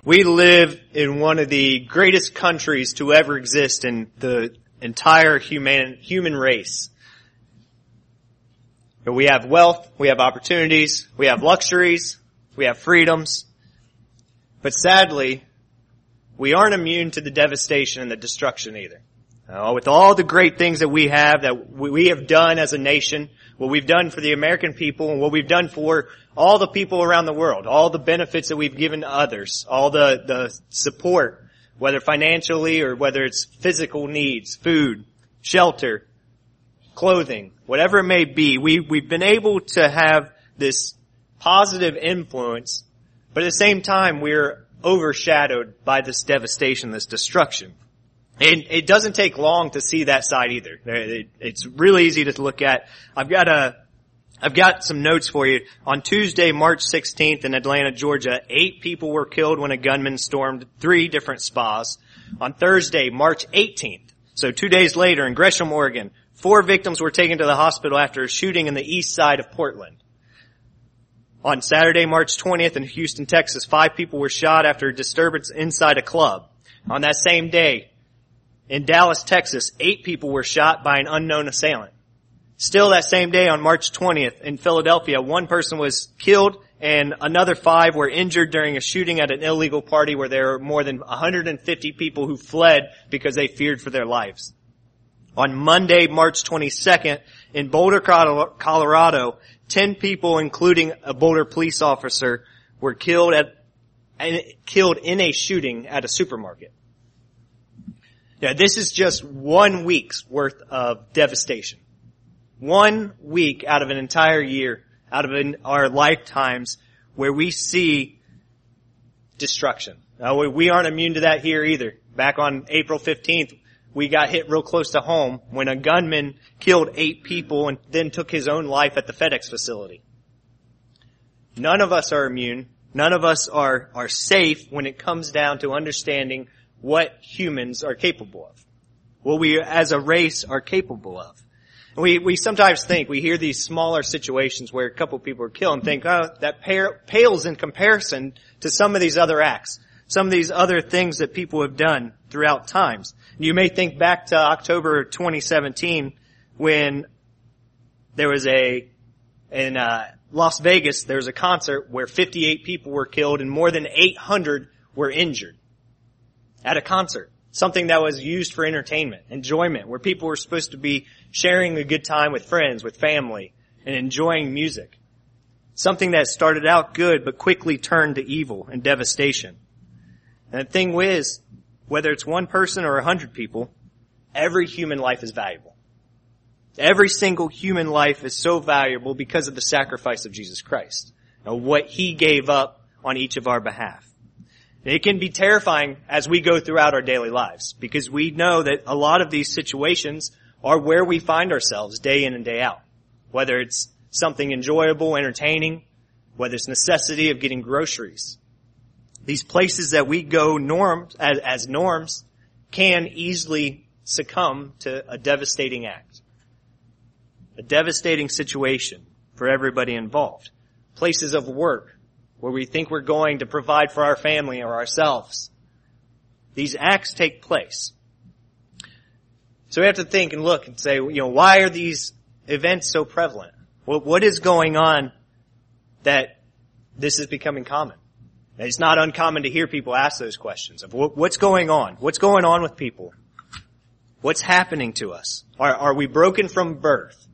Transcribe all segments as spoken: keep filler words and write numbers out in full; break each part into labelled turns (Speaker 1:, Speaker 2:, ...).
Speaker 1: We live in one of the greatest countries to ever exist in the entire human, human race. We have wealth, we have opportunities, we have luxuries, we have freedoms. But sadly, we aren't immune to the devastation and the destruction either. Uh, with all the great things that we have, that we have done as a nation, what we've done for the American people and what we've done for all the people around the world, all the benefits that we've given to others, all the, the support, whether financially or whether it's physical needs, food, shelter, clothing, whatever it may be, we, we've been able to have this positive influence, but at the same time we're overshadowed by this devastation, this destruction. And it doesn't take long to see that side either. It's really easy to look at. I've got a, I've got some notes for you. On Tuesday, March sixteenth in Atlanta, Georgia, eight people were killed when a gunman stormed three different spas. On Thursday, March eighteenth, so two days later in Gresham, Oregon, four victims were taken to the hospital after a shooting in the east side of Portland. On Saturday, March twentieth in Houston, Texas, five people were shot after a disturbance inside a club. On that same day, in Dallas, Texas, eight people were shot by an unknown assailant. Still that same day on March twentieth in Philadelphia, one person was killed and another five were injured during a shooting at an illegal party where there were more than one hundred fifty people who fled because they feared for their lives. On Monday, March twenty-second, in Boulder, Colorado, ten people, including a Boulder police officer, were killed at killed in a shooting at a supermarket. Now, this is just one week's worth of devastation. One week out of an entire year, out of an, our lifetimes, where we see destruction. Now, we aren't immune to that here either. Back on April fifteenth, we got hit real close to home when a gunman killed eight people and then took his own life at the FedEx facility. None of us are immune. None of us are, are safe when it comes down to understanding what humans are capable of. What we as a race are capable of. And we, we sometimes think, we hear these smaller situations where a couple of people are killed and think, oh, that pales in comparison to some of these other acts. Some of these other things that people have done throughout times. You may think back to October twenty seventeen when there was a, in uh, Las Vegas, there was a concert where fifty-eight people were killed and more than eight hundred were injured. At a concert. Something that was used for entertainment, enjoyment, where people were supposed to be sharing a good time with friends, with family, and enjoying music. Something that started out good but quickly turned to evil and devastation. And the thing is, whether it's one person or a hundred people, every human life is valuable. Every single human life is so valuable because of the sacrifice of Jesus Christ. And what He gave up on each of our behalf. It can be terrifying as we go throughout our daily lives because we know that a lot of these situations are where we find ourselves day in and day out. Whether it's something enjoyable, entertaining, whether it's necessity of getting groceries. These places that we go norms, as, as norms can easily succumb to a devastating act. A devastating situation for everybody involved. Places of work. Where we think we're going to provide for our family or ourselves. These acts take place. So we have to think and look and say, you know, why are these events so prevalent? Well, what is going on that this is becoming common? And it's not uncommon to hear people ask those questions of what's going on? What's going on with people? What's happening to us? Are, are we broken from birth?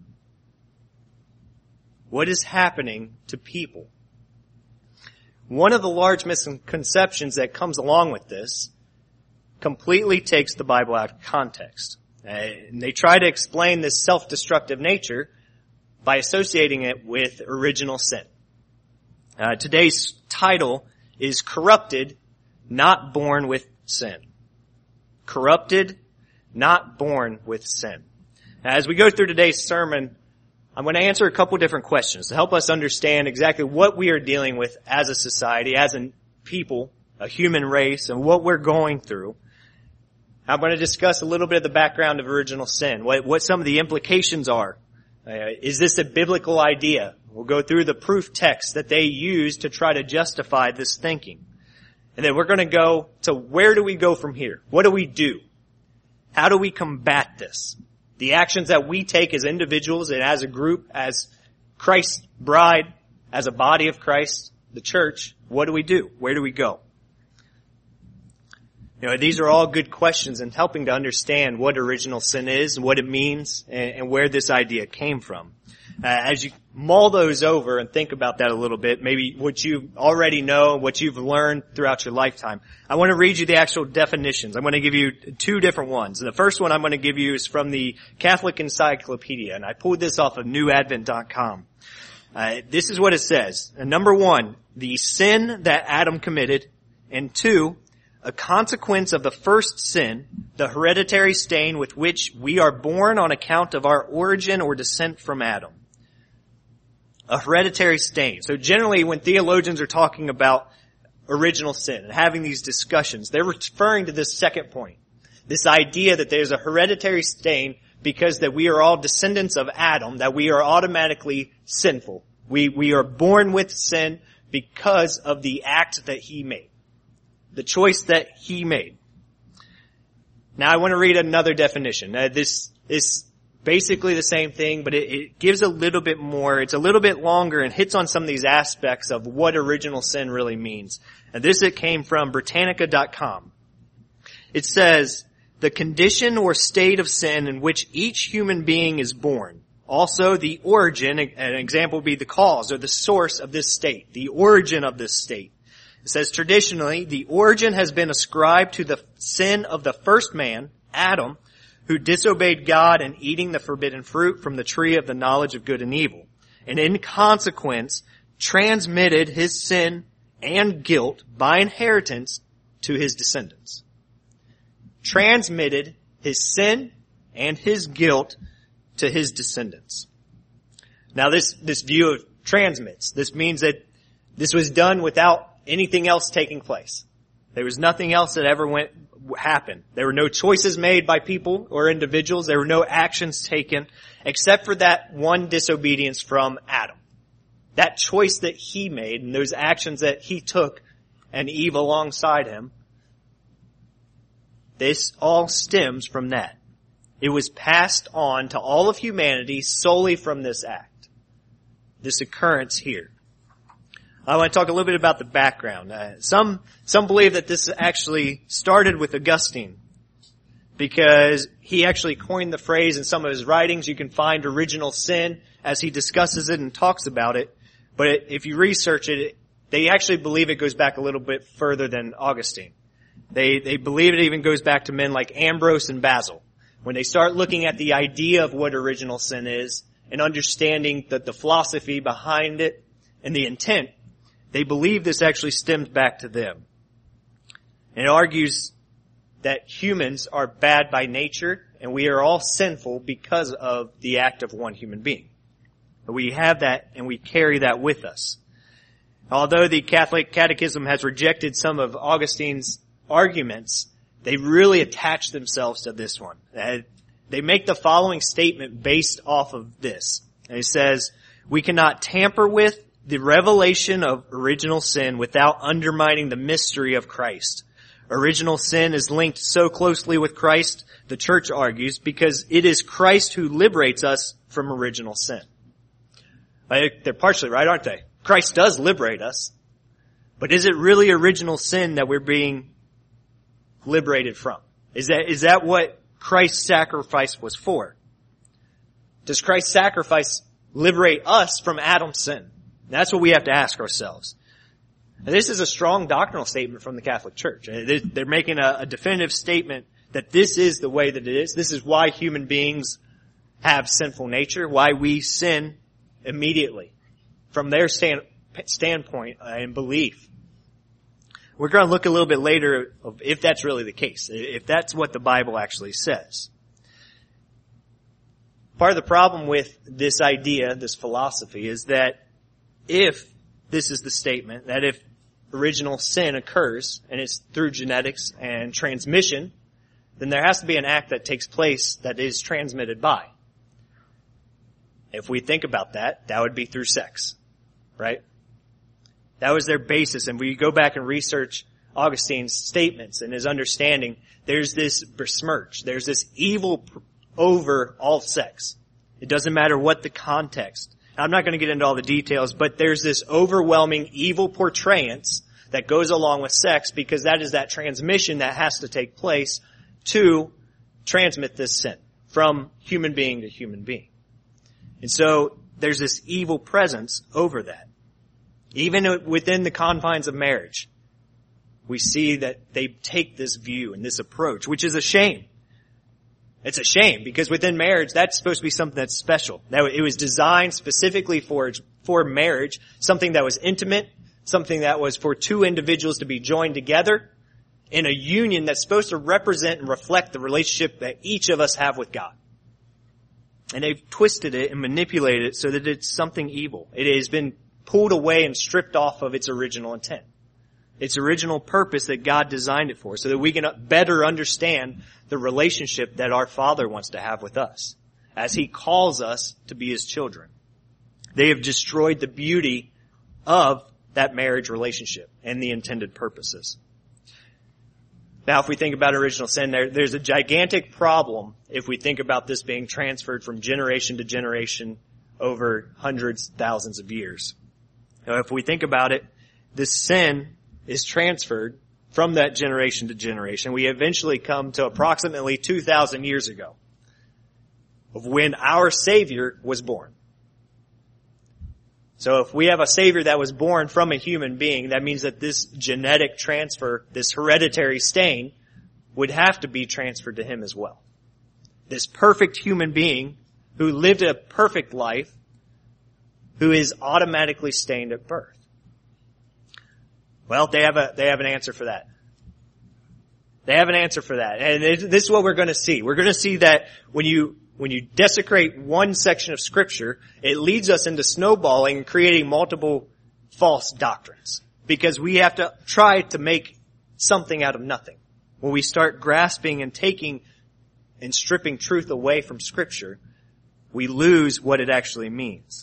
Speaker 1: What is happening to people? One of the large misconceptions that comes along with this completely takes the Bible out of context. And they try to explain this self-destructive nature by associating it with original sin. Uh, today's title is Corrupted, Not Born with Sin. Corrupted, Not Born with Sin. Now, as we go through today's sermon, I'm going to answer a couple different questions to help us understand exactly what we are dealing with as a society, as a people, a human race, and what we're going through. I'm going to discuss a little bit of the background of original sin, what, what some of the implications are. Uh, is this a biblical idea? We'll go through the proof text that they use to try to justify this thinking. And then we're going to go to where do we go from here? What do we do? How do we combat this? The actions that we take as individuals and as a group, as Christ's bride, as a body of Christ, the church, what do we do? Where do we go? You know, these are all good questions in helping to understand what original sin is and what it means and, and where this idea came from. Uh, as you mull those over and think about that a little bit, maybe what you already know, what you've learned throughout your lifetime, I want to read you the actual definitions. I'm going to give you two different ones. The first one I'm going to give you is from the Catholic Encyclopedia, and I pulled this off of new advent dot com. Uh, this is what it says. Uh, number one, the sin that Adam committed, and two, a consequence of the first sin, the hereditary stain with which we are born on account of our origin or descent from Adam. A hereditary stain. So generally when theologians are talking about original sin and having these discussions, they're referring to this second point. This idea that there's a hereditary stain because that we are all descendants of Adam, that we are automatically sinful. We, we are born with sin because of the act that he made. The choice that he made. Now I want to read another definition. Uh, this is basically the same thing, but it, it gives a little bit more. It's a little bit longer and hits on some of these aspects of what original sin really means. And this it came from Britannica dot com. It says, the condition or state of sin in which each human being is born. Also the origin, an example would be the cause or the source of this state, the origin of this state. It says traditionally, the origin has been ascribed to the sin of the first man, Adam, who disobeyed God in eating the forbidden fruit from the tree of the knowledge of good and evil, and in consequence transmitted his sin and guilt by inheritance to his descendants. Transmitted his sin and his guilt to his descendants. Now this, this view of transmits, this means that this was done without anything else taking place. There was nothing else that ever went, happened. There were no choices made by people or individuals. There were no actions taken except for that one disobedience from Adam. That choice that he made and those actions that he took and Eve alongside him, this all stems from that. It was passed on to all of humanity solely from this act. This occurrence here. I want to talk a little bit about the background. Uh, some some believe that this actually started with Augustine because he actually coined the phrase in some of his writings. You can find original sin as he discusses it and talks about it. But it, if you research it, they actually believe it goes back a little bit further than Augustine. They they believe it even goes back to men like Ambrose and Basil. When they start looking at the idea of what original sin is and understanding that the philosophy behind it and the intent, they believe this actually stems back to them. And it argues that humans are bad by nature and we are all sinful because of the act of one human being. We have that and we carry that with us. Although the Catholic Catechism has rejected some of Augustine's arguments, they really attach themselves to this one. They make the following statement based off of this. And it says, we cannot tamper with the revelation of original sin without undermining the mystery of Christ. Original sin is linked so closely with Christ, the church argues, because it is Christ who liberates us from original sin. They're partially right, aren't they? Christ does liberate us. But is it really original sin that we're being liberated from? Is that, is that what Christ's sacrifice was for? Does Christ's sacrifice liberate us from Adam's sin? That's what we have to ask ourselves. And this is a strong doctrinal statement from the Catholic Church. They're making a, a definitive statement that this is the way that it is. This is why human beings have sinful nature, why we sin immediately from their stand, standpoint and belief. We're going to look a little bit later of if that's really the case, if that's what the Bible actually says. Part of the problem with this idea, this philosophy, is that if this is the statement, that if original sin occurs and it's through genetics and transmission, then there has to be an act that takes place that is transmitted by. If we think about that, that would be through sex, right? That was their basis. And we go back and research Augustine's statements and his understanding, there's this besmirch, there's this evil over all sex. It doesn't matter what the context. I'm not going to get into all the details, but there's this overwhelming evil portrayance that goes along with sex, because that is that transmission that has to take place to transmit this sin from human being to human being. And so there's this evil presence over that. Even within the confines of marriage, we see that they take this view and this approach, which is a shame. It's a shame, because within marriage, that's supposed to be something that's special. That it was designed specifically for, for marriage, something that was intimate, something that was for two individuals to be joined together in a union that's supposed to represent and reflect the relationship that each of us have with God. And they've twisted it and manipulated it so that it's something evil. It has been pulled away and stripped off of its original intent. Its original purpose that God designed it for, so that we can better understand the relationship that our Father wants to have with us as He calls us to be His children. They have destroyed the beauty of that marriage relationship and the intended purposes. Now, if we think about original sin, there, there's a gigantic problem if we think about this being transferred from generation to generation over hundreds, thousands of years. Now, if we think about it, this sin is transferred from that generation to generation. We eventually come to approximately two thousand years ago of when our Savior was born. So if we have a Savior that was born from a human being, that means that this genetic transfer, this hereditary stain, would have to be transferred to Him as well. This perfect human being who lived a perfect life, who is automatically stained at birth. Well, they have a, they have an answer for that. They have an answer for that. And this is what we're going to see. We're going to see that when you, when you desecrate one section of Scripture, it leads us into snowballing and creating multiple false doctrines. Because we have to try to make something out of nothing. When we start grasping and taking and stripping truth away from Scripture, we lose what it actually means.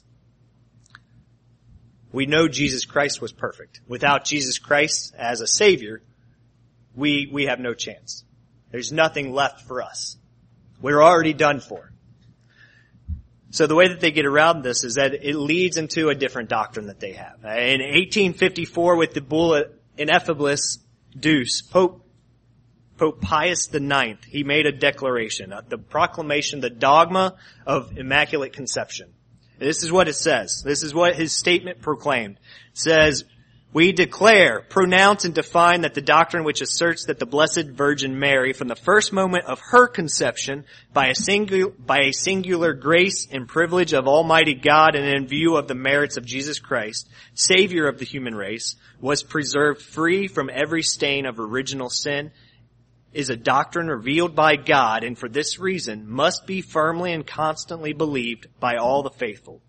Speaker 1: We know Jesus Christ was perfect. Without Jesus Christ as a Savior, we, we have no chance. There's nothing left for us. We're already done for. So the way that they get around this is that it leads into a different doctrine that they have. In eighteen fifty-four, with the bull Ineffabilis Deus, Pope, Pope Pius the Ninth, he made a declaration, the proclamation, the dogma of Immaculate Conception. This is what it says. This is what his statement proclaimed. It says, "We declare, pronounce, and define that the doctrine which asserts that the Blessed Virgin Mary, from the first moment of her conception, by a singular, by a singular grace and privilege of Almighty God and in view of the merits of Jesus Christ, Savior of the human race, was preserved free from every stain of original sin, is a doctrine revealed by God, and for this reason must be firmly and constantly believed by all the faithful."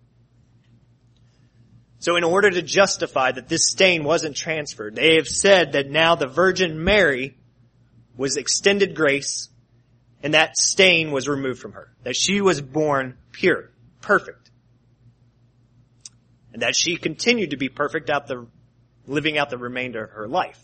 Speaker 1: So in order to justify that this stain wasn't transferred, they have said that now the Virgin Mary was extended grace and that stain was removed from her. That she was born pure, perfect. And that she continued to be perfect out the, living out the remainder of her life.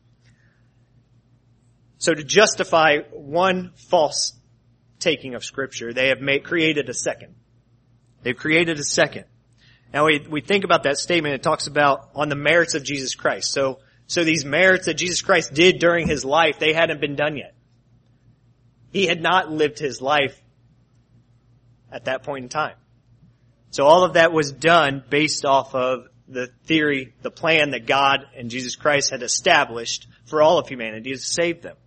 Speaker 1: So to justify one false taking of Scripture, they have made, created a second. They've created a second. Now we, we think about that statement, it talks about on the merits of Jesus Christ. So, so these merits that Jesus Christ did during His life, they hadn't been done yet. He had not lived His life at that point in time. So all of that was done based off of the theory, the plan that God and Jesus Christ had established for all of humanity to save them.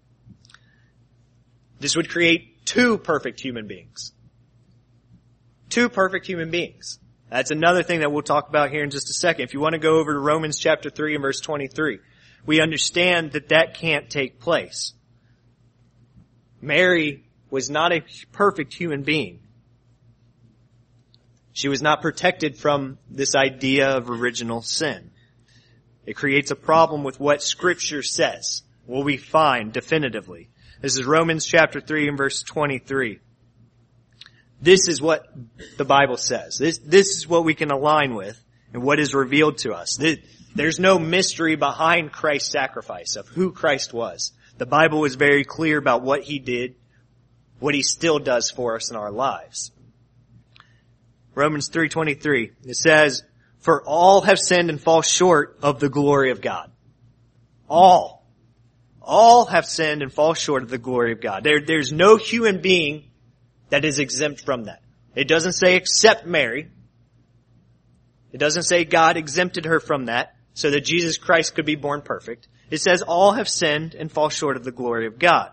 Speaker 1: This would create two perfect human beings. Two perfect human beings. That's another thing that we'll talk about here in just a second. If you want to go over to Romans chapter three and verse twenty-three, we understand that that can't take place. Mary was not a perfect human being. She was not protected from this idea of original sin. It creates a problem with what Scripture says. Will we find definitively? This is Romans chapter three and verse twenty-three. This is what the Bible says. This, this is what we can align with and what is revealed to us. This, There's no mystery behind Christ's sacrifice of who Christ was. The Bible is very clear about what he did, what he still does for us in our lives. Romans three twenty-three, it says, "For all have sinned and fall short of the glory of God." All. All have sinned and fall short of the glory of God. There, there's no human being that is exempt from that. It doesn't say except Mary. It doesn't say God exempted her from that so that Jesus Christ could be born perfect. It says all have sinned and fall short of the glory of God.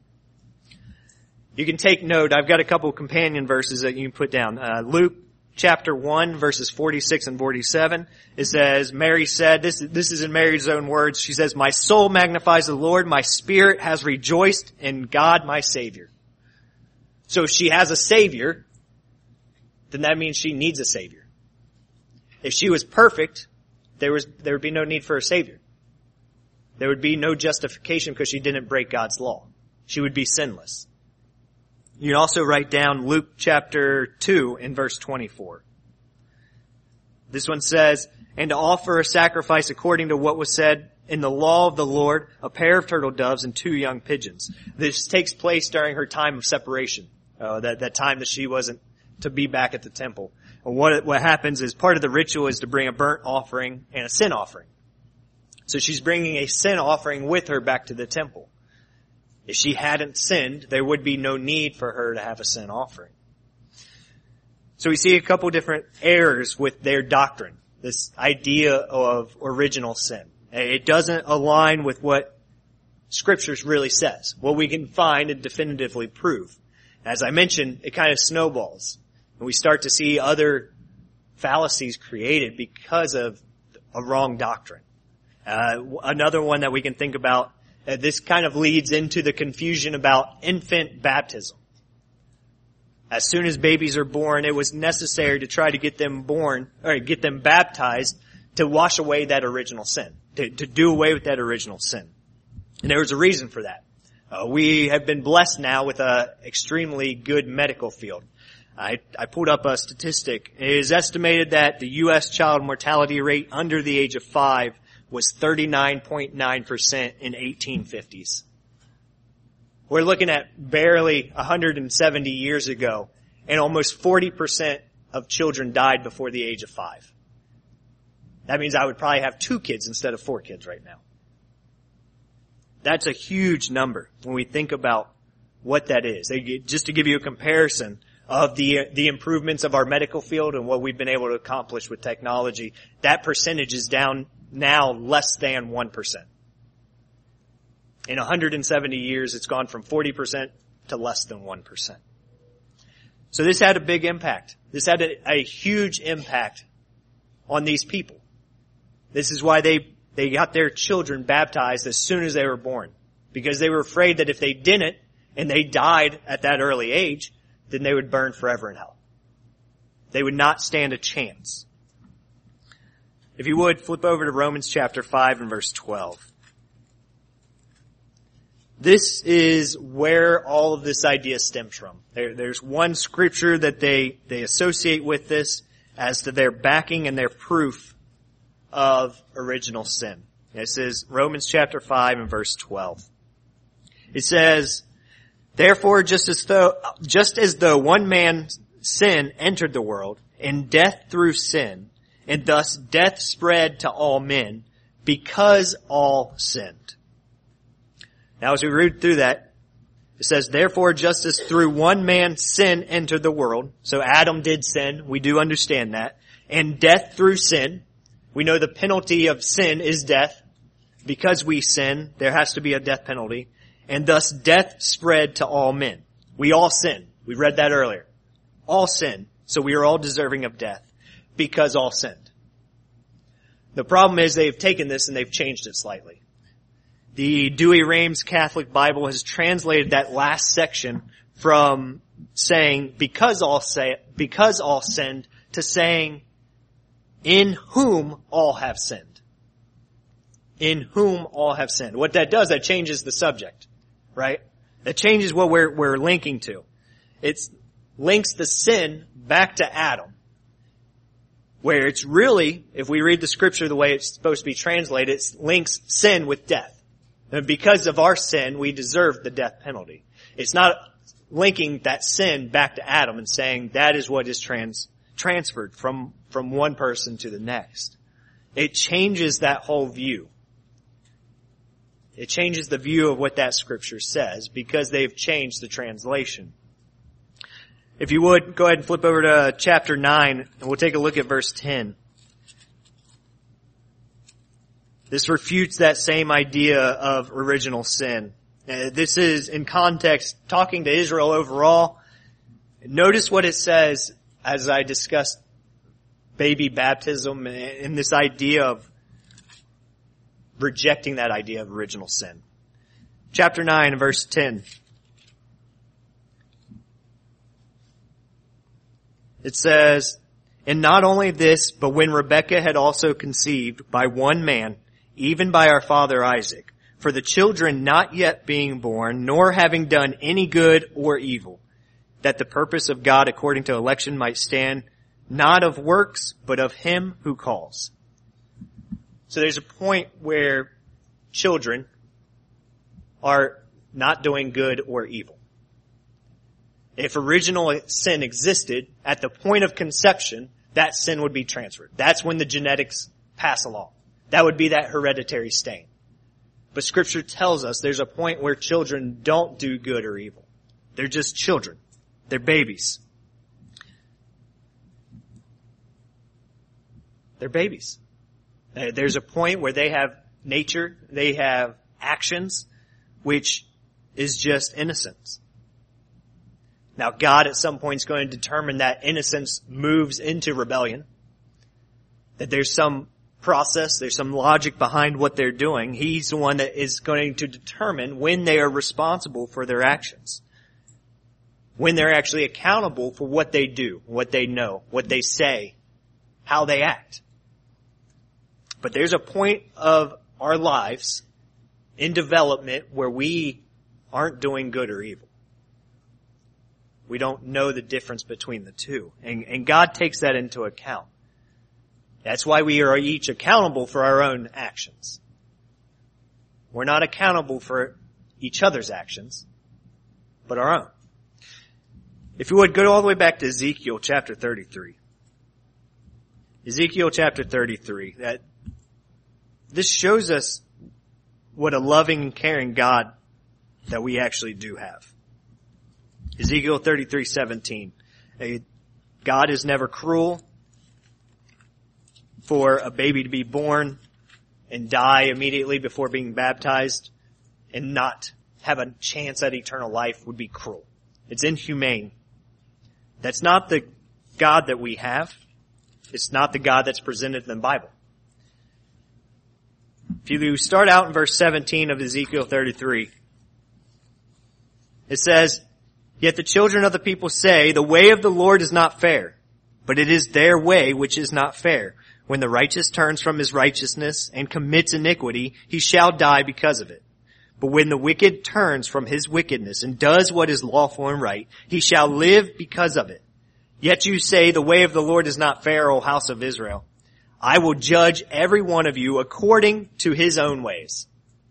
Speaker 1: You can take note. I've got a couple of companion verses that you can put down. Uh, Luke chapter one, verses forty-six and forty-seven. It says, Mary said, this, this is in Mary's own words. She says, "My soul magnifies the Lord. My spirit has rejoiced in God my Savior." So if she has a Savior, then that means she needs a Savior. If she was perfect, there was, there would be no need for a Savior. There would be no justification because she didn't break God's law. She would be sinless. You can also write down Luke chapter two in verse twenty-four. This one says, "And to offer a sacrifice according to what was said in the law of the Lord, a pair of turtle doves and two young pigeons." This takes place during her time of separation, uh, that, that time that she wasn't to be back at the temple. And what, what happens is part of the ritual is to bring a burnt offering and a sin offering. So she's bringing a sin offering with her back to the temple. If she hadn't sinned, there would be no need for her to have a sin offering. So we see a couple different errors with their doctrine, this idea of original sin. It doesn't align with what Scriptures really says, what we can find and definitively prove. As I mentioned, it kind of snowballs, and we start to see other fallacies created because of a wrong doctrine. Uh, another one that we can think about, Uh, this kind of leads into the confusion about infant baptism. As soon as babies are born, it was necessary to try to get them born, or get them baptized to wash away that original sin, to, to do away with that original sin. And there was a reason for that. Uh, we have been blessed now with an extremely good medical field. I, I pulled up a statistic. It is estimated that the U S child mortality rate under the age of five was thirty-nine point nine percent in eighteen fifties. We're looking at barely one hundred seventy years ago, and almost forty percent of children died before the age of five. That means I would probably have two kids instead of four kids right now. That's a huge number when we think about what that is. Just to give you a comparison of the the improvements of our medical field and what we've been able to accomplish with technology, that percentage is down now less than one percent. In one hundred seventy years, it's gone from forty percent to less than one percent. So this had a big impact. This had a, a huge impact on these people. This is why they, they got their children baptized as soon as they were born. Because they were afraid that if they didn't, and they died at that early age, then they would burn forever in hell. They would not stand a chance. If you would, flip over to Romans chapter five and verse twelve. This is where all of this idea stems from. There, there's one scripture that they, they associate with this as to their backing and their proof of original sin. This is Romans chapter five and verse twelve. It says, "Therefore, just as though, just as though one man's sin entered the world, and death through sin, and thus death spread to all men, because all sinned." Now as we read through that, it says, "Therefore, just as through one man sin entered the world," so Adam did sin, we do understand that, "and death through sin," we know the penalty of sin is death. Because we sin, there has to be a death penalty. "And thus death spread to all men." We all sin. We read that earlier. All sin. So we are all deserving of death because all sinned. The problem is they've taken this and they've changed it slightly. The Douay-Rheims Catholic Bible has translated that last section from saying because all say, because all sinned to saying in whom all have sinned. In whom all have sinned. What that does, that changes the subject. Right? That changes what we're, we're linking to. It links the sin back to Adam. where it's really, if we read the scripture the way it's supposed to be translated, it links sin with death. And because of our sin, we deserve the death penalty. It's not linking that sin back to Adam and saying that is what is trans, transferred from, from one person to the next. It changes that whole view. It changes the view of what that scripture says because they've changed the translation. If you would, go ahead and flip over to chapter nine and we'll take a look at verse ten. This refutes that same idea of original sin. Uh, this is, in context, talking to Israel overall. Notice what it says as I discussed baby baptism and this idea of rejecting that idea of original sin. Chapter nine, verse ten. It says, "And not only this, but when Rebekah had also conceived by one man, even by our father Isaac, for the children not yet being born, nor having done any good or evil, that the purpose of God according to election might stand, not of works, but of him who calls." So there's a point where children are not doing good or evil. If original sin existed, at the point of conception, that sin would be transferred. That's when the genetics pass along. That would be that hereditary stain. But Scripture tells us there's a point where children don't do good or evil. They're just children. They're babies. They're babies. There's a point where they have nature, they have actions, which is just innocence. Now God at some point is going to determine that innocence moves into rebellion, that there's some process, there's some logic behind what they're doing. He's the one that is going to determine when they are responsible for their actions, when they're actually accountable for what they do, what they know, what they say, how they act. But there's a point of our lives in development where we aren't doing good or evil. We don't know the difference between the two. And, and God takes that into account. That's why we are each accountable for our own actions. We're not accountable for each other's actions, but our own. If you would, go all the way back to Ezekiel chapter thirty-three. Ezekiel chapter thirty-three. That this shows us what a loving and caring God that we actually do have. Ezekiel thirty-three seventeen. God is never cruel. For a baby to be born and die immediately before being baptized and not have a chance at eternal life would be cruel. It's inhumane. That's not the God that we have. It's not the God that's presented in the Bible. If you start out in verse seventeen of Ezekiel thirty-three, it says, "Yet the children of the people say, the way of the Lord is not fair, but it is their way which is not fair. When the righteous turns from his righteousness and commits iniquity, he shall die because of it. But when the wicked turns from his wickedness and does what is lawful and right, he shall live because of it. Yet you say, the way of the Lord is not fair, O house of Israel. I will judge every one of you according to his own ways."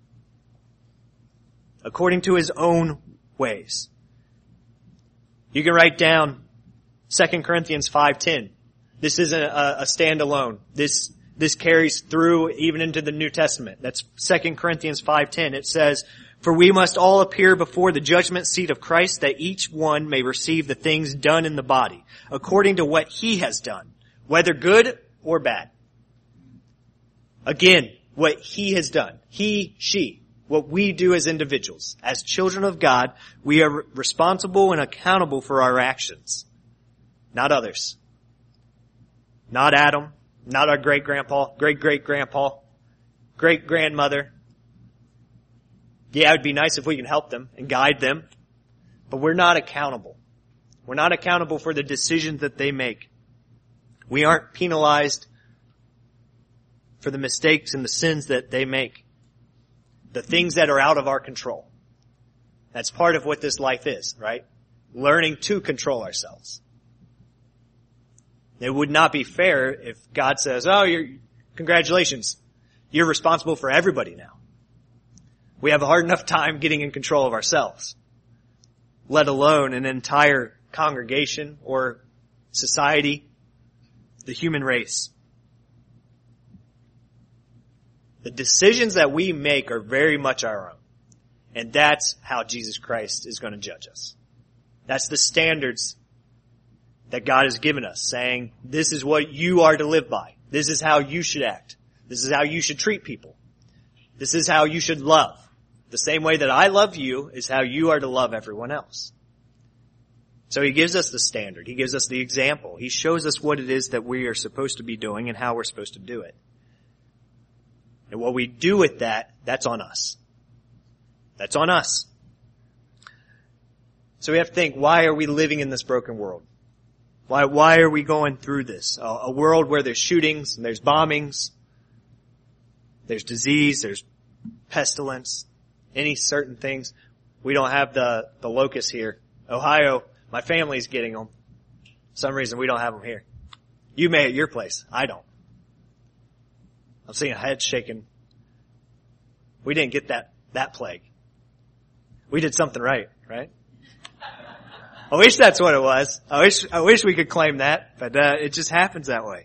Speaker 1: According to his own ways. You can write down Second Corinthians five ten. This isn't a, a standalone. This, this carries through even into the New Testament. That's Second Corinthians five ten. It says, "For we must all appear before the judgment seat of Christ, that each one may receive the things done in the body, according to what he has done, whether good or bad." Again, what he has done. He, she. What we do as individuals. As children of God, we are responsible and accountable for our actions. Not others. Not Adam, not our great-grandpa, great-great-grandpa, great-grandmother. Yeah, it would be nice if we can help them and guide them, but we're not accountable. We're not accountable for the decisions that they make. We aren't penalized for the mistakes and the sins that they make. The things that are out of our control. That's part of what this life is, right? Learning to control ourselves. It would not be fair if God says, oh, you're, congratulations, you're responsible for everybody now. We have a hard enough time getting in control of ourselves, let alone an entire congregation or society, the human race. The decisions that we make are very much our own. And that's how Jesus Christ is going to judge us. That's the standards that God has given us, saying, this is what you are to live by. This is how you should act. This is how you should treat people. This is how you should love. The same way that I love you is how you are to love everyone else. So he gives us the standard. He gives us the example. He shows us what it is that we are supposed to be doing and how we're supposed to do it. And what we do with that, that's on us. That's on us. So we have to think, why are we living in this broken world? Why, why are we going through this? A, a world where there's shootings and there's bombings, there's disease, there's pestilence, any certain things. We don't have the, the locusts here. Ohio, my family's getting them. For some reason we don't have them here. You may at your place. I don't. I'm seeing a head shaking. We didn't get that, that plague. We did something right, right? I wish that's what it was. I wish, I wish we could claim that, but uh, it just happens that way.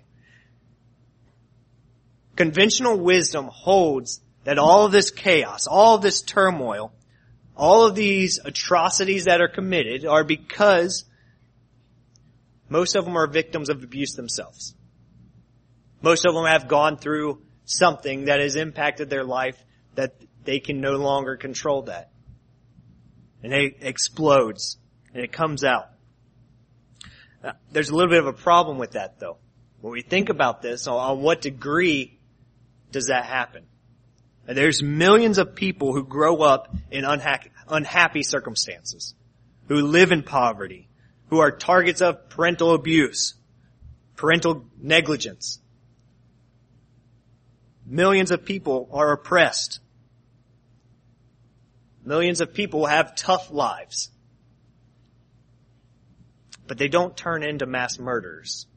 Speaker 1: Conventional wisdom holds that all of this chaos, all of this turmoil, all of these atrocities that are committed are because most of them are victims of abuse themselves. Most of them have gone through something that has impacted their life that they can no longer control that. And it explodes and it comes out. Now, there's a little bit of a problem with that though. When we think about this, on, on what degree does that happen? And there's millions of people who grow up in unha- unhappy circumstances, who live in poverty, who are targets of parental abuse, parental negligence. Millions of people are oppressed. Millions of people have tough lives. But they don't turn into mass murderers.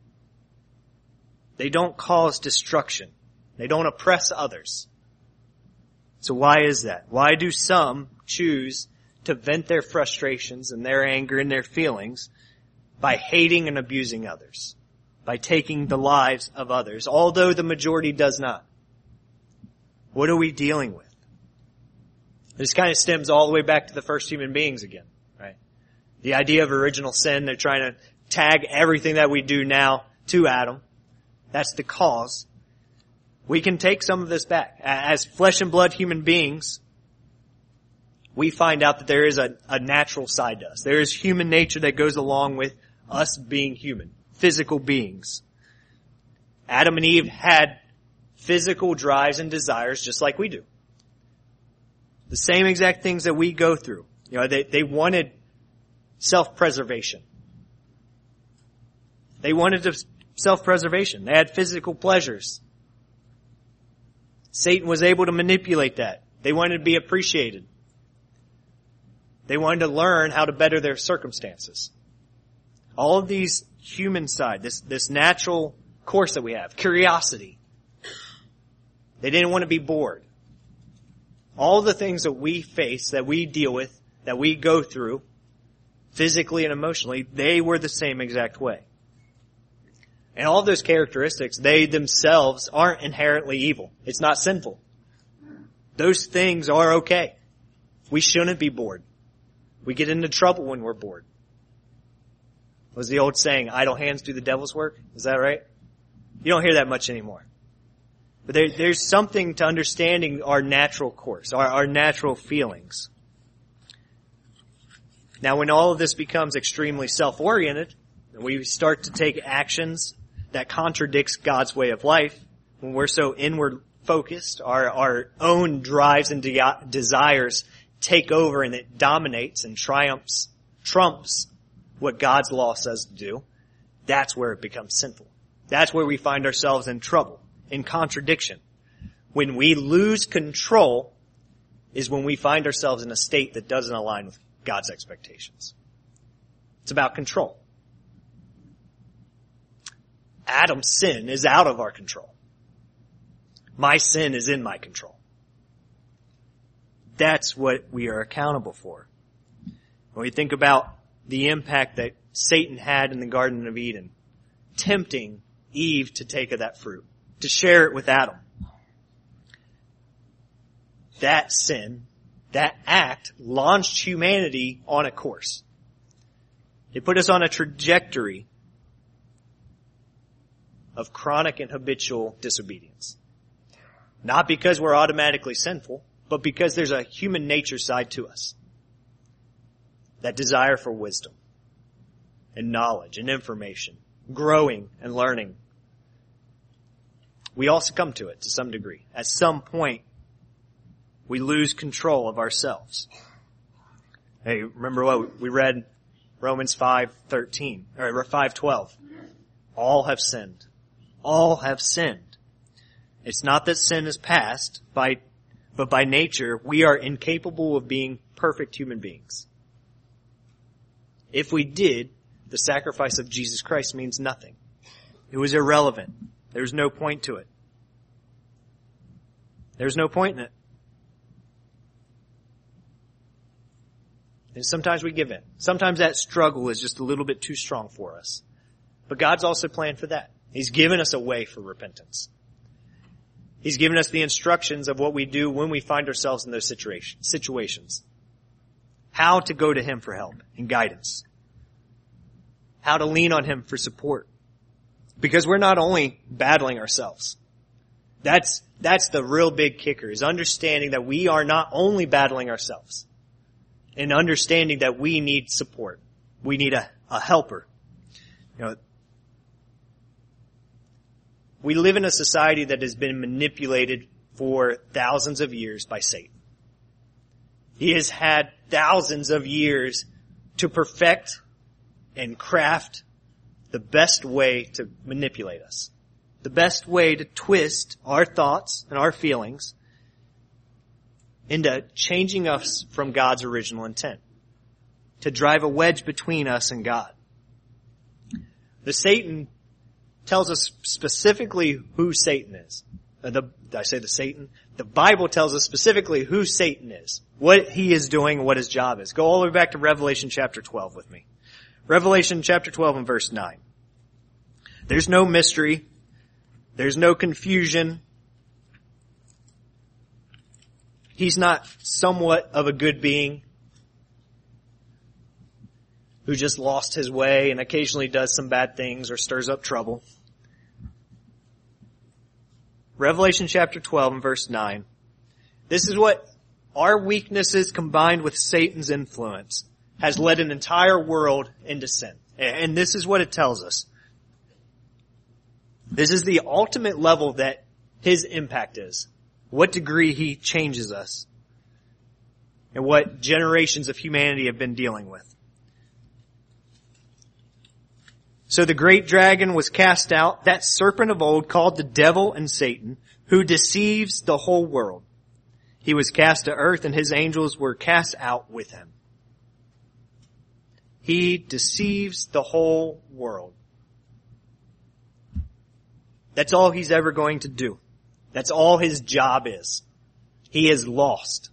Speaker 1: They don't cause destruction. They don't oppress others. So why is that? Why do some choose to vent their frustrations and their anger and their feelings by hating and abusing others, by taking the lives of others, although the majority does not? What are we dealing with? This kind of stems all the way back to the first human beings again, right? The idea of original sin, they're trying to tag everything that we do now to Adam. That's the cause. We can take some of this back. As flesh and blood human beings, we find out that there is a, a natural side to us. There is human nature that goes along with us being human, physical beings. Adam and Eve had physical drives and desires just like we do. The same exact things that we go through. You know, they, they wanted self-preservation. They wanted self-preservation. They had physical pleasures. Satan was able to manipulate that. They wanted to be appreciated. They wanted to learn how to better their circumstances. All of these human side, this, this natural course that we have, curiosity. They didn't want to be bored. All the things that we face, that we deal with, that we go through, physically and emotionally, they were the same exact way. And all those characteristics, they themselves aren't inherently evil. It's not sinful. Those things are okay. We shouldn't be bored. We get into trouble when we're bored. What was the old saying, idle hands do the devil's work? Is that right? You don't hear that much anymore. But there, there's something to understanding our natural course, our, our natural feelings. Now when all of this becomes extremely self-oriented, and we start to take actions that contradicts God's way of life, when we're so inward focused, our, our own drives and de- desires take over and it dominates and triumphs, trumps what God's law says to do, that's where it becomes sinful. That's where we find ourselves in trouble, in contradiction. When we lose control is when we find ourselves in a state that doesn't align with God's expectations. It's about control. Adam's sin is out of our control. My sin is in my control. That's what we are accountable for. When we think about the impact that Satan had in the Garden of Eden, tempting Eve to take of that fruit, to share it with Adam. That sin, that act, launched humanity on a course. It put us on a trajectory of chronic and habitual disobedience. Not because we're automatically sinful, but because there's a human nature side to us. That desire for wisdom and knowledge and information, growing and learning. We all succumb to it to some degree. At some point, we lose control of ourselves. Hey, remember what we read? Romans five thirteen, or five twelve. All have sinned. All have sinned. It's not that sin is past, by, but by nature, we are incapable of being perfect human beings. If we did, the sacrifice of Jesus Christ means nothing. It was irrelevant. There's no point to it. There's no point in it. And sometimes we give in. Sometimes that struggle is just a little bit too strong for us. But God's also planned for that. He's given us a way for repentance. He's given us the instructions of what we do when we find ourselves in those situations. How to go to Him for help and guidance. How to lean on Him for support. Because we're not only battling ourselves. That's, that's the real big kicker, is understanding that we are not only battling ourselves. And understanding that we need support. We need a, a helper. You know, we live in a society that has been manipulated for thousands of years by Satan. He has had thousands of years to perfect and craft the best way to manipulate us. The best way to twist our thoughts and our feelings into changing us from God's original intent. To drive a wedge between us and God. The Satan tells us specifically who Satan is. Uh, the, did I say the Satan? The Bible tells us specifically who Satan is. What he is doing and what his job is. Go all the way back to Revelation chapter twelve with me. Revelation chapter twelve and verse nine. There's no mystery. There's no confusion. He's not somewhat of a good being who just lost his way and occasionally does some bad things or stirs up trouble. Revelation chapter twelve and verse nine. This is what our weaknesses combined with Satan's influence has led an entire world into sin. And this is what it tells us. This is the ultimate level that his impact is. What degree he changes us. And what generations of humanity have been dealing with. So the great dragon was cast out, that serpent of old called the devil and Satan, who deceives the whole world. He was cast to earth and his angels were cast out with him. He deceives the whole world. That's all he's ever going to do. That's all his job is. He is lost.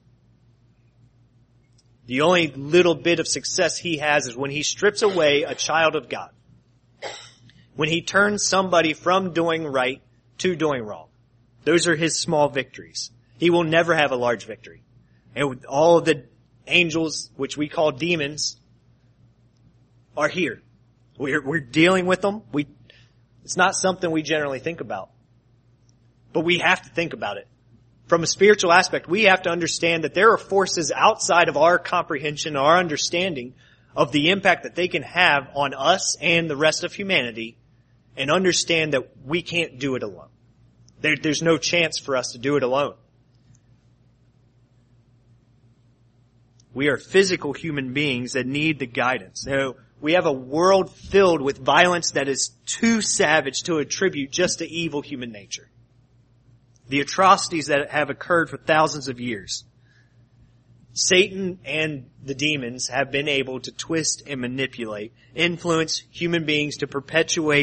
Speaker 1: The only little bit of success he has is when he strips away a child of God. When he turns somebody from doing right to doing wrong. Those are his small victories. He will never have a large victory. And all of the angels, which we call demons, are here. We're, we're dealing with them. We, it's not something we generally think about. But we have to think about it. From a spiritual aspect, we have to understand that there are forces outside of our comprehension, our understanding of the impact that they can have on us and the rest of humanity, and understand that we can't do it alone. There, there's no chance for us to do it alone. We are physical human beings that need the guidance. So we have a world filled with violence that is too savage to attribute just to evil human nature. The atrocities that have occurred for thousands of years. Satan and the demons have been able to twist and manipulate, influence human beings to perpetuate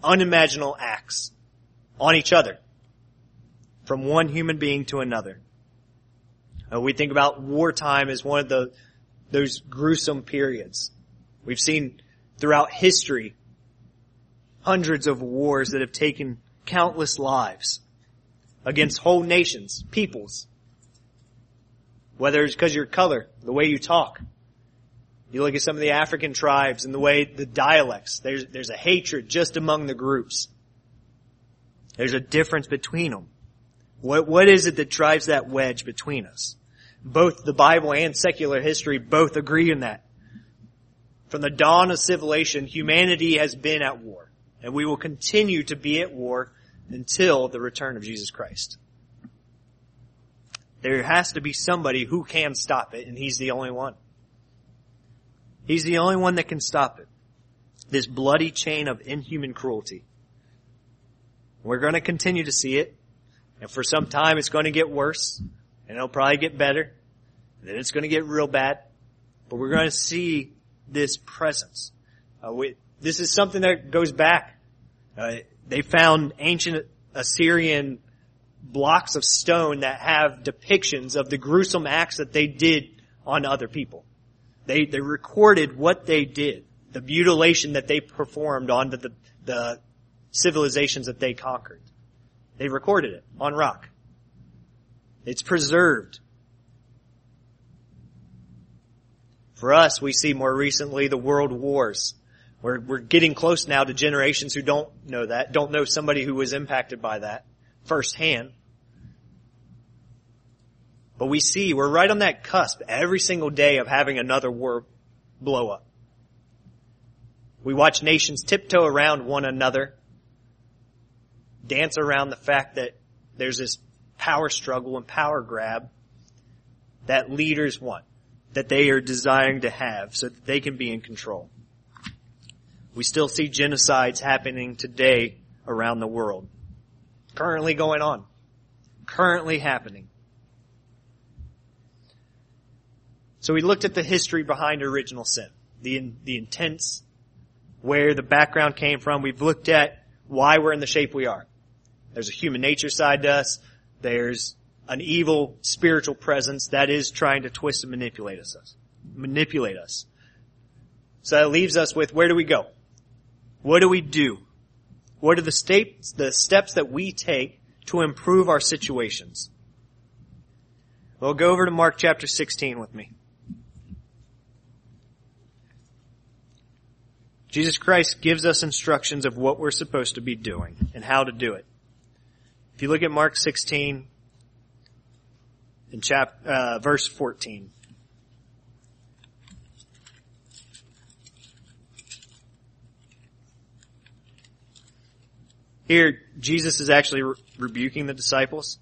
Speaker 1: unimaginable acts on each other from one human being to another. Uh, we think about wartime as one of the those gruesome periods. We've seen throughout history hundreds of wars that have taken countless lives against whole nations, peoples. Whether it's because of your color, the way you talk. You look at some of the African tribes and the way the dialects, there's, there's a hatred just among the groups. There's a difference between them. What, what is it that drives that wedge between us? Both the Bible and secular history both agree in that. From the dawn of civilization, humanity has been at war. And we will continue to be at war until the return of Jesus Christ. There has to be somebody who can stop it, and He's the only one. He's the only one that can stop it. This bloody chain of inhuman cruelty. We're going to continue to see it. And for some time it's going to get worse. And it'll probably get better. And then it's going to get real bad. But we're going to see this presence. Uh, we, this is something that goes back. Uh, they found ancient Assyrian blocks of stone that have depictions of the gruesome acts that they did on other people. They, they recorded what they did, the mutilation that they performed onto the, the civilizations that they conquered. They recorded it on rock. It's preserved. For us, we see more recently the world wars. We're, we're getting close now to generations who don't know that, don't know somebody who was impacted by that firsthand. But we see, we're right on that cusp every single day of having another war blow up. We watch nations tiptoe around one another, dance around the fact that there's this power struggle and power grab that leaders want, that they are desiring to have so that they can be in control. We still see genocides happening today around the world. Currently going on. Currently happening. So we looked at the history behind original sin, the the intents, where the background came from. We've looked at why we're in the shape we are. There's a human nature side to us. There's an evil spiritual presence that is trying to twist and manipulate us. Manipulate us. So that leaves us with, where do we go? What do we do? What are the steps, the steps that we take to improve our situations? Well, go over to Mark chapter sixteen with me. Jesus Christ gives us instructions of what we're supposed to be doing and how to do it. If you look at Mark sixteen, in chap, uh, verse fourteen. Here, Jesus is actually re- rebuking the disciples.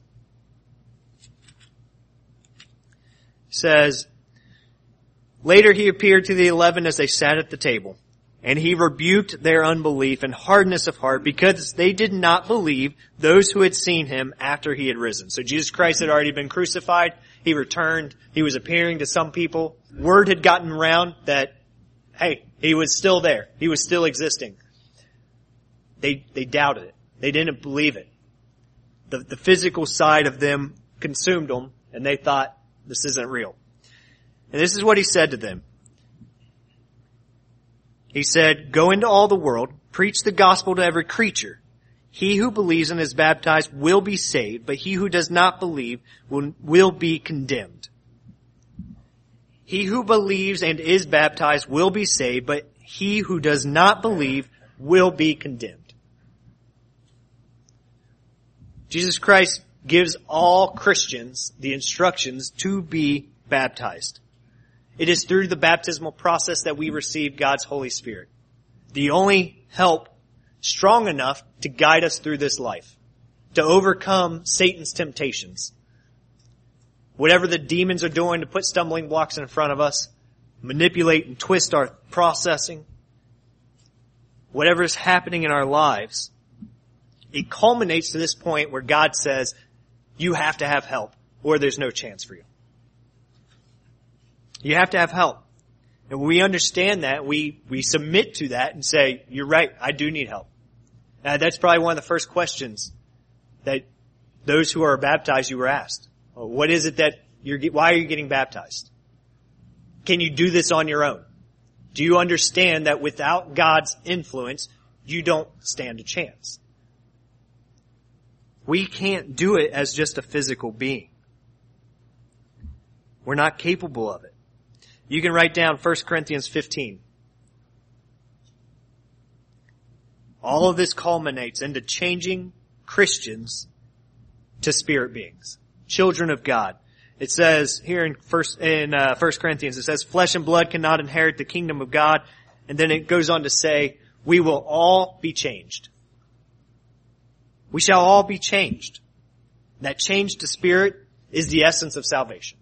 Speaker 1: He says, later he appeared to the eleven as they sat at the table. And he rebuked their unbelief and hardness of heart because they did not believe those who had seen him after he had risen. So Jesus Christ had already been crucified. He returned. He was appearing to some people. Word had gotten around that, hey, he was still there. He was still existing. They, they doubted it. They didn't believe it. The, the physical side of them consumed them, and they thought, this isn't real. And this is what he said to them. He said, go into all the world, preach the gospel to every creature. He who believes and is baptized will be saved, but he who does not believe will, will be condemned. He who believes and is baptized will be saved, but he who does not believe will be condemned. Jesus Christ gives all Christians the instructions to be baptized. It is through the baptismal process that we receive God's Holy Spirit. The only help strong enough to guide us through this life, to overcome Satan's temptations. Whatever the demons are doing to put stumbling blocks in front of us, manipulate and twist our processing, whatever is happening in our lives, it culminates to this point where God says, you have to have help or there's no chance for you. You have to have help. And when we understand that, we, we submit to that and say, you're right, I do need help. Uh, that's probably one of the first questions that those who are baptized you were asked. Well, what is it that you're, why are you getting baptized? Can you do this on your own? Do you understand that without God's influence, you don't stand a chance? We can't do it as just a physical being. We're not capable of it. You can write down First Corinthians fifteen. All of this culminates into changing Christians to spirit beings, children of God. It says here in First in uh, First Corinthians, it says, "Flesh and blood cannot inherit the kingdom of God," and then it goes on to say, "We will all be changed." We shall all be changed. That change to spirit is the essence of salvation.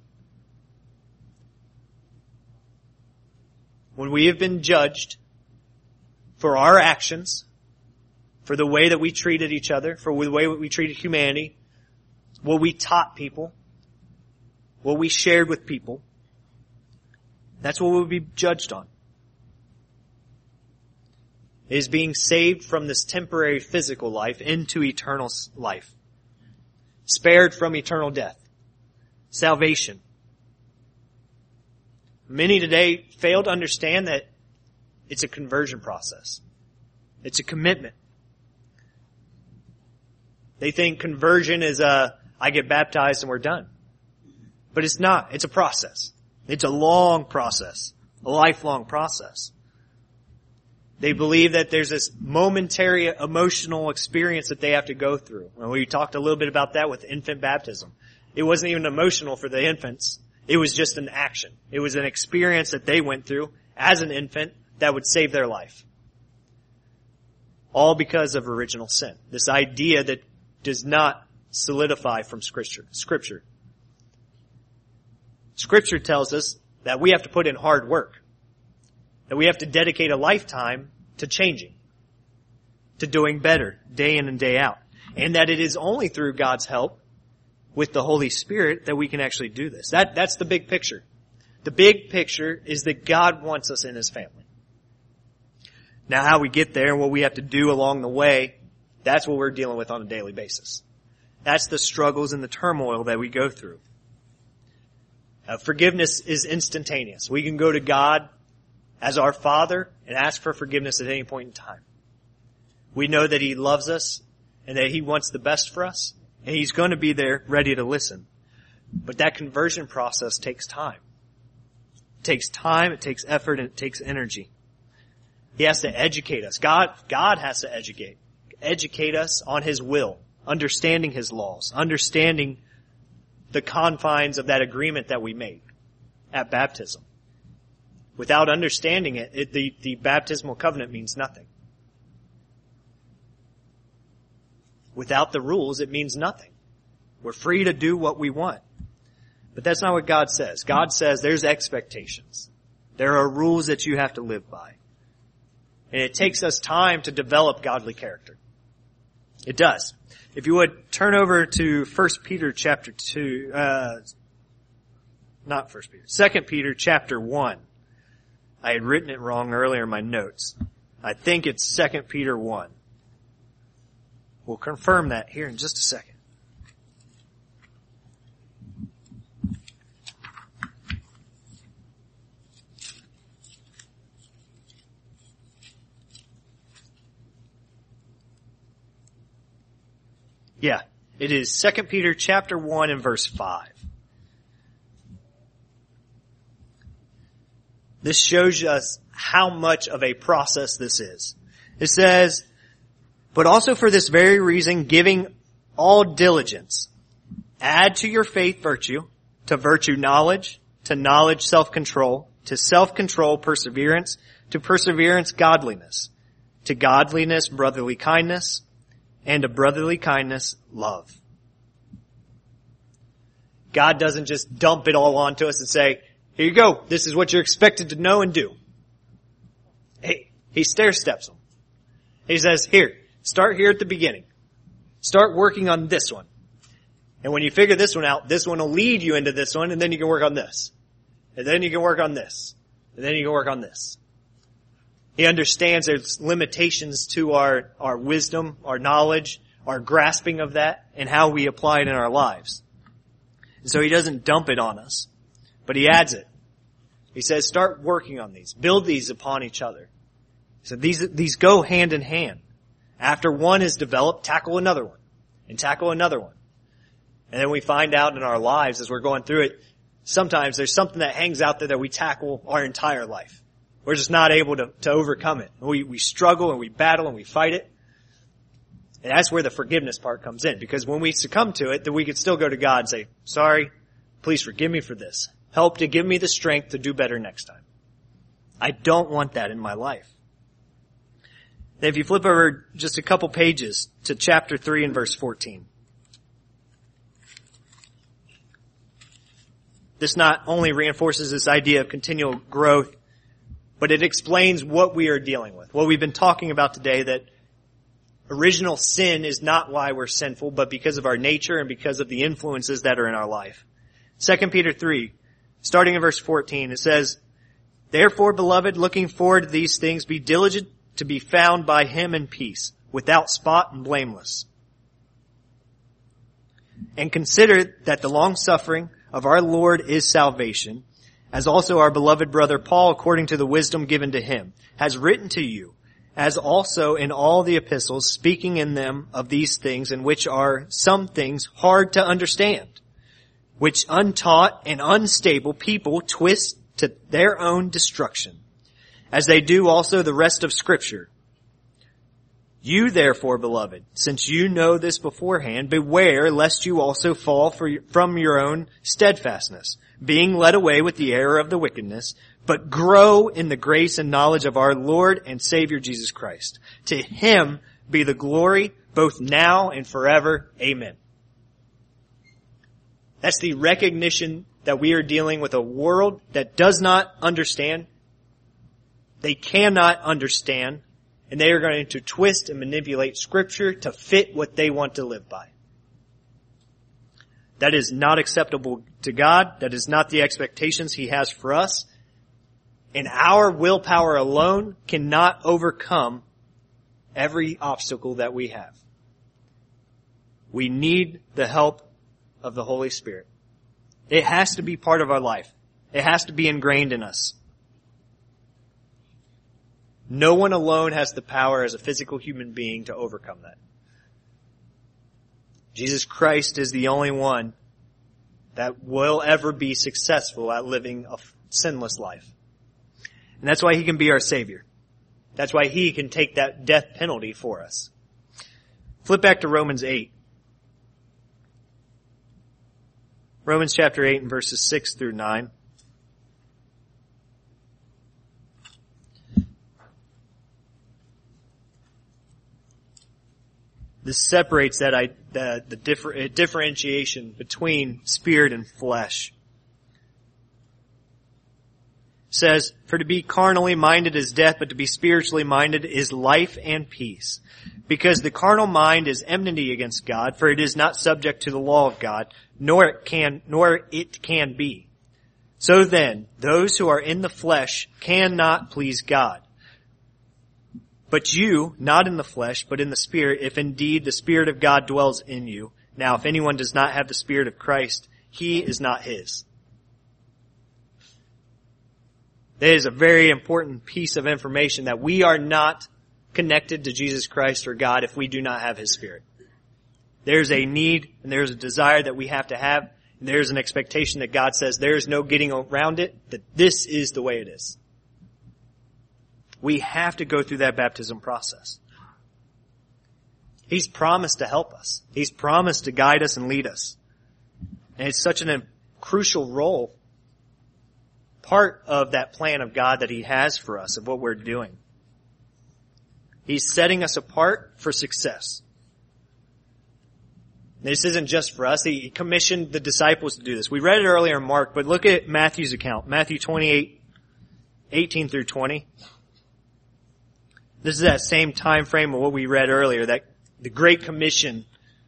Speaker 1: When we have been judged for our actions, for the way that we treated each other, for the way that we treated humanity, what we taught people, what we shared with people, that's what we'll be judged on. It is being saved from this temporary physical life into eternal life. Spared from eternal death. Salvation. Many today fail to understand that it's a conversion process. It's a commitment. They think conversion is a, I get baptized and we're done. But it's not. It's a process. It's a long process. A lifelong process. They believe that there's this momentary emotional experience that they have to go through. And we talked a little bit about that with infant baptism. It wasn't even emotional for the infants. It was just an action. It was an experience that they went through as an infant that would save their life. All because of original sin. This idea that does not solidify from Scripture. Scripture. Scripture tells us that we have to put in hard work. That we have to dedicate a lifetime to changing. To doing better day in and day out. And that it is only through God's help with the Holy Spirit that we can actually do this. That, that's the big picture. The big picture is that God wants us in His family. Now how we get there and what we have to do along the way, that's what we're dealing with on a daily basis. That's the struggles and the turmoil that we go through. Uh, forgiveness is instantaneous. We can go to God as our Father and ask for forgiveness at any point in time. We know that He loves us and that He wants the best for us, and He's going to be there ready to listen. But that conversion process takes time. It takes time, it takes effort, and it takes energy. He has to educate us. God, God has to educate. Educate us on His will, understanding His laws, understanding the confines of that agreement that we made at baptism. Without understanding it, it the, the baptismal covenant means nothing. Without the rules, it means nothing. We're free to do what we want. But that's not what God says. God says there's expectations. There are rules that you have to live by. And it takes us time to develop godly character. It does. If you would turn over to First Peter chapter two, uh, not First Peter, Second Peter chapter one. I had written it wrong earlier in my notes. I think it's Second Peter one. We'll confirm that here in just a second. Yeah, it is Second Peter chapter one and verse five. This shows us how much of a process this is. It says, "But also for this very reason, giving all diligence, add to your faith virtue, to virtue knowledge, to knowledge self-control, to self-control perseverance, to perseverance godliness, to godliness brotherly kindness, and to brotherly kindness love." God doesn't just dump it all onto us and say, here you go, this is what you're expected to know and do. He, he stair steps them. He says, here, start here at the beginning. Start working on this one. And when you figure this one out, this one will lead you into this one, and then you can work on this. And then you can work on this. And then you can work on this. He understands there's limitations to our, our wisdom, our knowledge, our grasping of that, and how we apply it in our lives. And so he doesn't dump it on us, but he adds it. He says, start working on these. Build these upon each other. So these, these go hand in hand. After one is developed, tackle another one. And tackle another one. And then we find out in our lives as we're going through it, sometimes there's something that hangs out there that we tackle our entire life. We're just not able to, to overcome it. We, we struggle and we battle and we fight it. And that's where the forgiveness part comes in. Because when we succumb to it, then we can still go to God and say, sorry, please forgive me for this. Help to give me the strength to do better next time. I don't want that in my life. Then if you flip over just a couple pages to chapter three and verse fourteen. This not only reinforces this idea of continual growth, but it explains what we are dealing with. What we've been talking about today, that original sin is not why we're sinful, but because of our nature and because of the influences that are in our life. Second Peter three, starting in verse fourteen, it says, therefore, beloved, looking forward to these things, be diligent to be found by him in peace, without spot and blameless. And consider that the long suffering of our Lord is salvation, as also our beloved brother Paul, according to the wisdom given to him, has written to you, as also in all the epistles, speaking in them of these things, in which are some things hard to understand, which untaught and unstable people twist to their own destruction, as they do also the rest of Scripture. You therefore, beloved, since you know this beforehand, beware lest you also fall for, from your own steadfastness, being led away with the error of the wickedness, but grow in the grace and knowledge of our Lord and Savior Jesus Christ. To him be the glory both now and forever. Amen. That's the recognition that we are dealing with a world that does not understand. They cannot understand, and they are going to twist and manipulate Scripture to fit what they want to live by. That is not acceptable to God. That is not the expectations He has for us. And our willpower alone cannot overcome every obstacle that we have. We need the help of the Holy Spirit. It has to be part of our life. It has to be ingrained in us. No one alone has the power as a physical human being to overcome that. Jesus Christ is the only one that will ever be successful at living a sinless life. And that's why He can be our Savior. That's why He can take that death penalty for us. Flip back to Romans eight. Romans chapter eight and verses six through nine. This separates that I, the, the differ, differentiation between spirit and flesh. It says, for to be carnally minded is death, but to be spiritually minded is life and peace. Because the carnal mind is enmity against God, for it is not subject to the law of God, nor it can, nor it can be. So then, those who are in the flesh cannot please God. But you, not in the flesh, but in the Spirit, if indeed the Spirit of God dwells in you. Now, if anyone does not have the Spirit of Christ, he is not his. That is a very important piece of information, that we are not connected to Jesus Christ or God if we do not have His Spirit. There's a need and there's a desire that we have to have, and there's an expectation that God says there is no getting around it, that this is the way it is. We have to go through that baptism process. He's promised to help us. He's promised to guide us and lead us. And it's such a crucial role, part of that plan of God that He has for us, of what we're doing. He's setting us apart for success. This isn't just for us. He commissioned the disciples to do this. We read it earlier in Mark, but look at Matthew's account. Matthew twenty-eight, eighteen through twenty. This is that same time frame of what we read earlier, that the Great Commission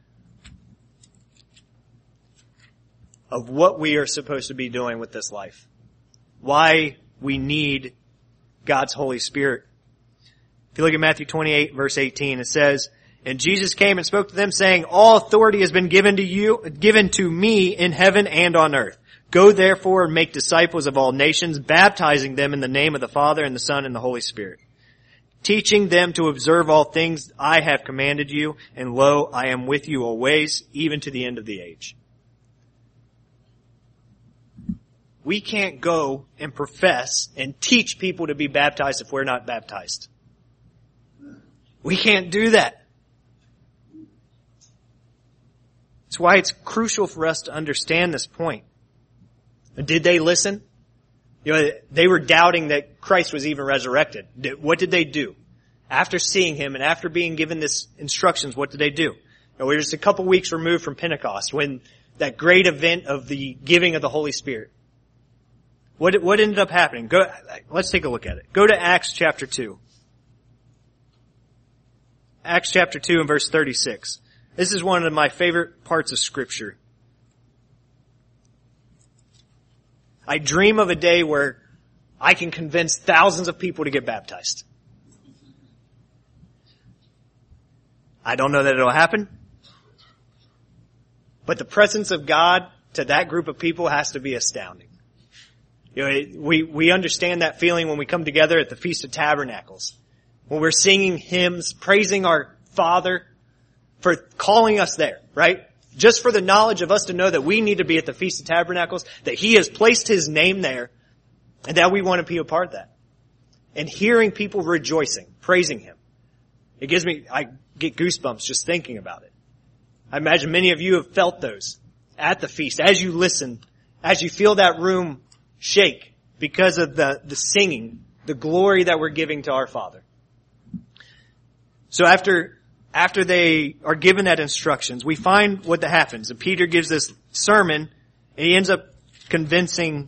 Speaker 1: of what we are supposed to be doing with this life. Why we need God's Holy Spirit If you look at Matthew twenty-eight, verse eighteen, it says, "And Jesus came and spoke to them, saying, All authority has been given to you, given to me in heaven and on earth. Go therefore and make disciples of all nations, baptizing them in the name of the Father and the Son and the Holy Spirit, teaching them to observe all things I have commanded you, and lo, I am with you always, even to the end of the age." We can't go and profess and teach people to be baptized if we're not baptized. We can't do that. That's why it's crucial for us to understand this point. Did they listen? You know, they were doubting that Christ was even resurrected. What did they do? After seeing him and after being given this instructions, what did they do? You know, we're just a couple weeks removed from Pentecost, when that great event of the giving of the Holy Spirit. What, what ended up happening? Go, let's take a look at it. Go to Acts chapter two. Acts chapter two and verse thirty-six. This is one of my favorite parts of Scripture. I dream of a day where I can convince thousands of people to get baptized. I don't know that it'll happen. But the presence of God to that group of people has to be astounding. You know, we, we understand that feeling when we come together at the Feast of Tabernacles. When we're singing hymns, praising our Father for calling us there, right? Just for the knowledge of us to know that we need to be at the Feast of Tabernacles, that He has placed His name there, and that we want to be a part of that. And hearing people rejoicing, praising Him. It gives me, I get goosebumps just thinking about it. I imagine many of you have felt those at the feast, as you listen, as you feel that room shake because of the, the singing, the glory that we're giving to our Father. So after, after they are given that instructions, we find what that happens. And Peter gives this sermon, and he ends up convincing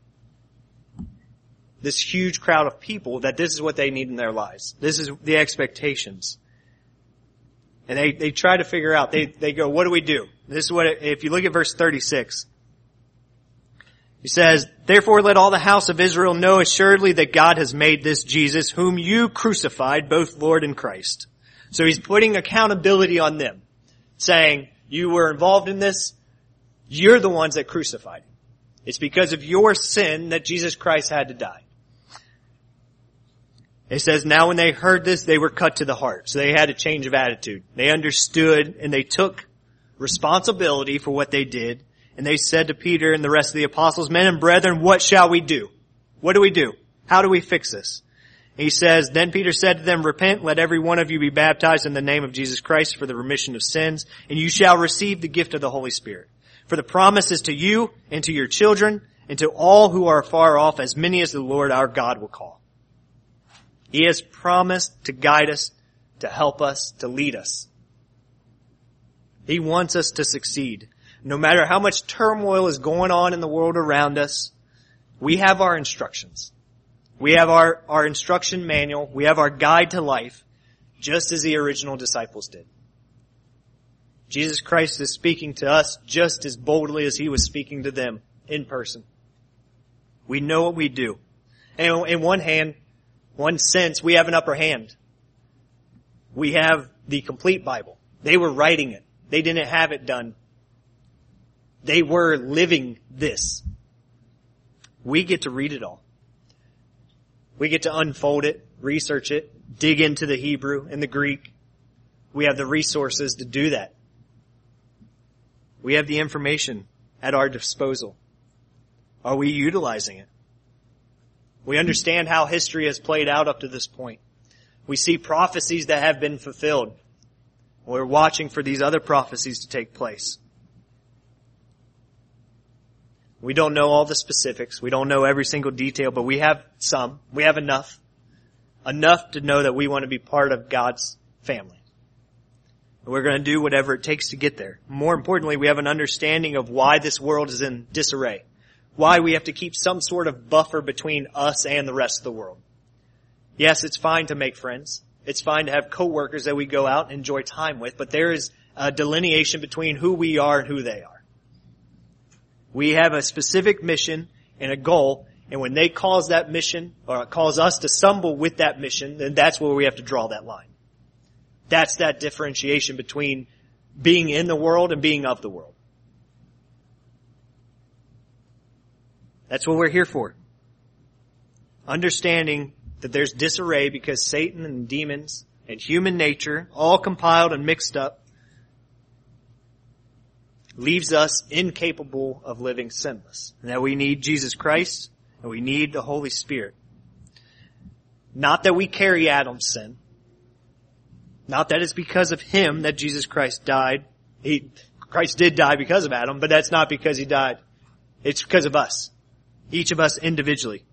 Speaker 1: this huge crowd of people that this is what they need in their lives. This is the expectations. And they, they try to figure out, they, they go, what do we do? This is what, it, if you look at verse thirty-six, he says, "Therefore let all the house of Israel know assuredly that God has made this Jesus, whom you crucified, both Lord and Christ." So he's putting accountability on them, saying, you were involved in this, you're the ones that crucified him. It's because of your sin that Jesus Christ had to die. It says, now when they heard this, they were cut to the heart. So they had a change of attitude. They understood and they took responsibility for what they did. And they said to Peter and the rest of the apostles, "Men and brethren, what shall we do?" What do we do? How do we fix this? And he says, "Then Peter said to them, Repent, let every one of you be baptized in the name of Jesus Christ for the remission of sins, and you shall receive the gift of the Holy Spirit. For the promise is to you and to your children and to all who are far off, as many as the Lord our God will call." He has promised to guide us, to help us, to lead us. He wants us to succeed. No matter how much turmoil is going on in the world around us, we have our instructions. We have our, our instruction manual. We have our guide to life, just as the original disciples did. Jesus Christ is speaking to us just as boldly as He was speaking to them in person. We know what we do. And in one hand, one sense, we have an upper hand. We have the complete Bible. They were writing it. They didn't have it done. They were living this. We get to read it all. We get to unfold it, research it, dig into the Hebrew and the Greek. We have the resources to do that. We have the information at our disposal. Are we utilizing it? We understand how history has played out up to this point. We see prophecies that have been fulfilled. We're watching for these other prophecies to take place. We don't know all the specifics. We don't know every single detail, but we have some. We have enough. Enough to know that we want to be part of God's family. And we're going to do whatever it takes to get there. More importantly, we have an understanding of why this world is in disarray. Why we have to keep some sort of buffer between us and the rest of the world. Yes, it's fine to make friends. It's fine to have coworkers that we go out and enjoy time with, but there is a delineation between who we are and who they are. We have a specific mission and a goal, And when they cause that mission, or cause us to stumble with that mission, then that's where we have to draw that line. That's that differentiation between being in the world and being of the world. That's what we're here for. Understanding that there's disarray because Satan and demons and human nature, all compiled and mixed up, leaves us incapable of living sinless. And that we need Jesus Christ and we need the Holy Spirit. Not that we carry Adam's sin. Not that it's because of him that Jesus Christ died. He, Christ did die because of Adam, but that's not because he died. It's because of us. Each of us individually.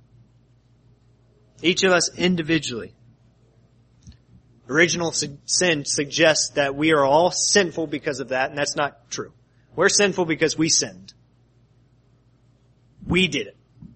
Speaker 1: Each of us individually. Original sin suggests that we are all sinful because of that, and that's not true. We're sinful because we sinned. We did it.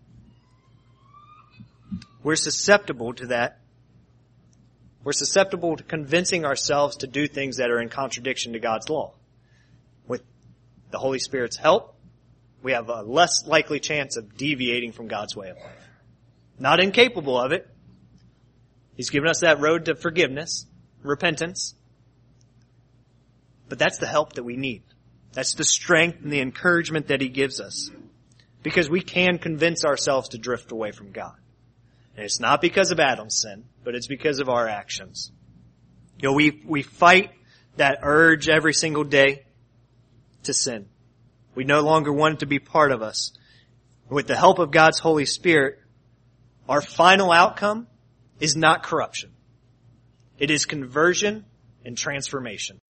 Speaker 1: We're susceptible to that. We're susceptible to convincing ourselves to do things that are in contradiction to God's law. With the Holy Spirit's help, we have a less likely chance of deviating from God's way of life. Not incapable of it. He's given us that road to forgiveness, repentance. But that's the help that we need. That's the strength and the encouragement that He gives us. Because we can convince ourselves to drift away from God. And it's not because of Adam's sin, but it's because of our actions. You know, we, we fight that urge every single day to sin. We no longer want it to be part of us. With the help of God's Holy Spirit, our final outcome is not corruption. It is conversion and transformation.